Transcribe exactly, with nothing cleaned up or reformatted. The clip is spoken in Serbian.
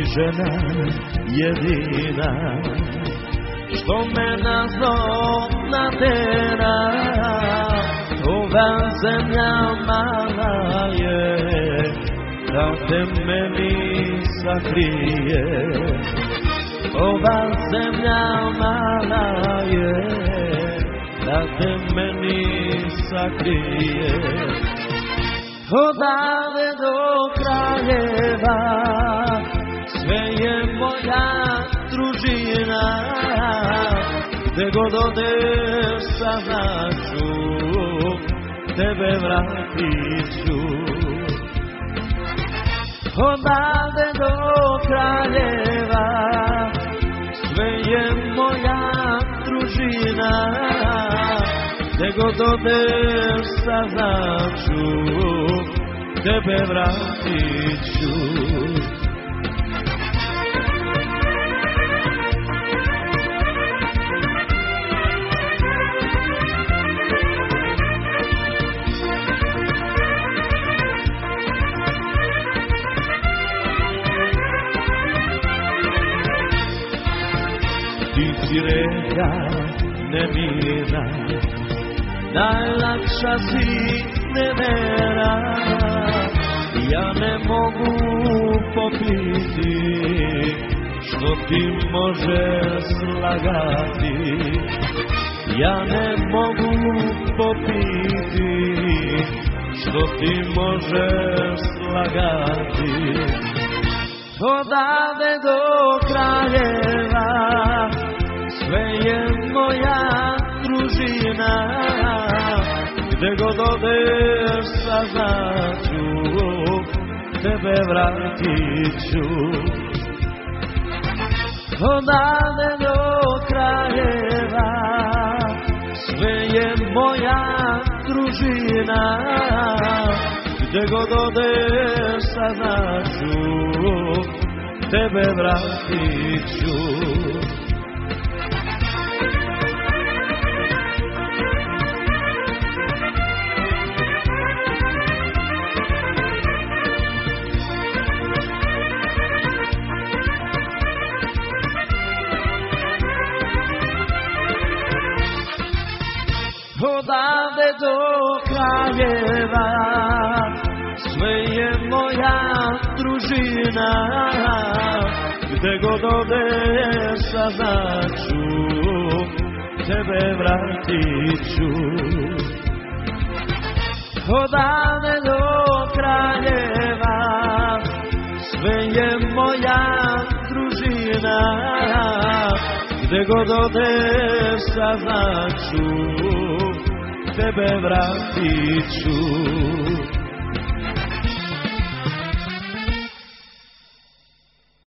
žena jedina, što me na zlo natera. Ova zemlja mala je, da te meni sakrije. Ova zemlja mala je, da te meni sakrije. Odavde do Kraljeva sve je moja družina, gde god odeš saznaću, tebe vratit ću. Odavde do Kraljeva sve je moja družina, gde god odeš saznaću, tebe vratit ću. Ti si reka nemirna, najlakša si nevera. Ja ne mogu popiti što ti može slagati. Ja ne mogu popiti što ti može slagati. Odavde do Kraljeva sve je moja družina, gde god odeš saznaću, tebe vratit ću. Odavde do Kraljeva sve je moja družina, gde god odeš saznaću, tebe vratit ću. Odavde do Kraljeva sve je moja družina, gde god odeš saznaću, tebe vratit ću. Odavde do Kraljeva sve je moja družina, gde god odeš saznaću, tebe vratit ću.